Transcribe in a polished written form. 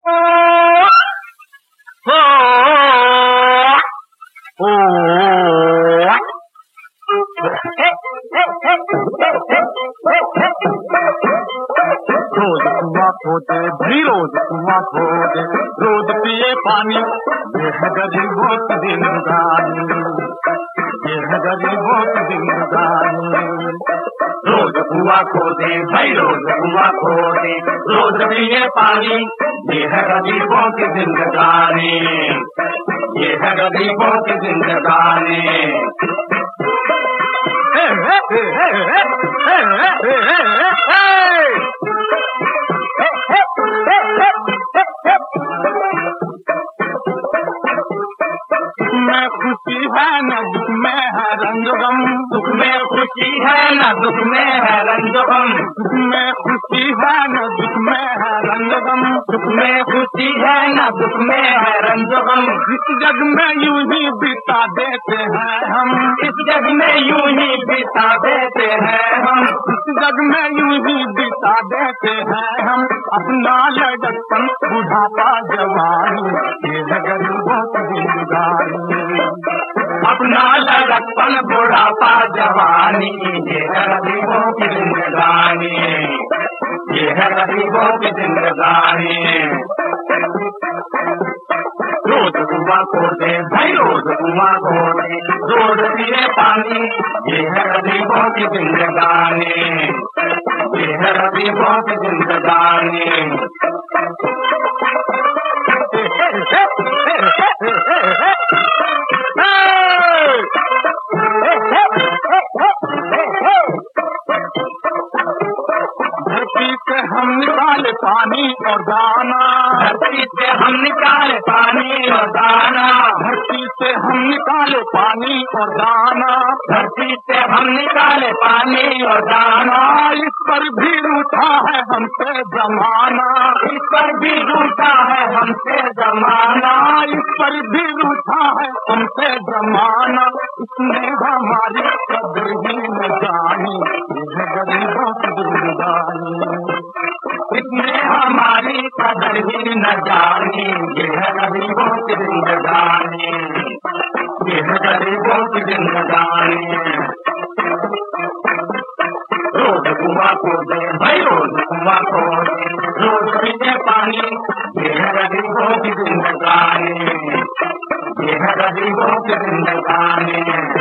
रोज कुआं खोदे भाई रोज कुआं खोदे, रोज पिए पानी, ये है गरीबों की जिंदगानी, ये है गरीबों की जिंदगानी। रोज कुआं खोदे भाई रोज कुआं खोदे, रोज पिए पानी, ये है गरीबों की जिंदगानी, ये है गरीबों की जिंदगानी। में खुशी है न दुख में है रंग गम, सुख में खुशी है न दुख में है रंग गम, सुख में खुशी है न दुख में है रंग गम, सुख में खुशी है न दुख में है रंग गम। इस जग में यूं ही बिता देते हैं हम, इस जग में यूं ही बिता देते हैं हम, इस जग में यूं ही बिता देते हैं हम। अपना लड़कपन बुढ़ापा जवानी, ये है गरीबों की जिंदगानी। अपना लड़कपन बुढ़ापा जवानी, ये है गरीबों की जिंदगानी, ये है गरीबों की जिंदगानी। रोज कुआं खोदे भाई रोज कुआं खोदे, रोज पिए पानी, ये है गरीबों की जिंदगानी, ये है गरीबों की जिंदगानी। धरती से हम निकाले पानी और दाना, धरती से हम निकाले पानी और दाना, धरती से हम निकाले पानी और दाना, धरती से हम निकाले पानी और दाना। इस पर भी रूठा है हमसे जमाना, इस पर भी रूठा है हमसे जमाना, इस पर भी रूठा है हमसे जमाना। इसने हमारी कदर ही न जानी, ये गरीबों की जिंदगानी। इसने हमारी कदर ही न जानी, ये है गरीबों की जिंदगानी, ये है गरीबों की जिंदगानी। रोज कुआं खोदे भाई रोज कुआं खोदे, रोज पिए पानी, ये है गरीबों की जिंदगानी, ये है गरीबों की जिंदगानी।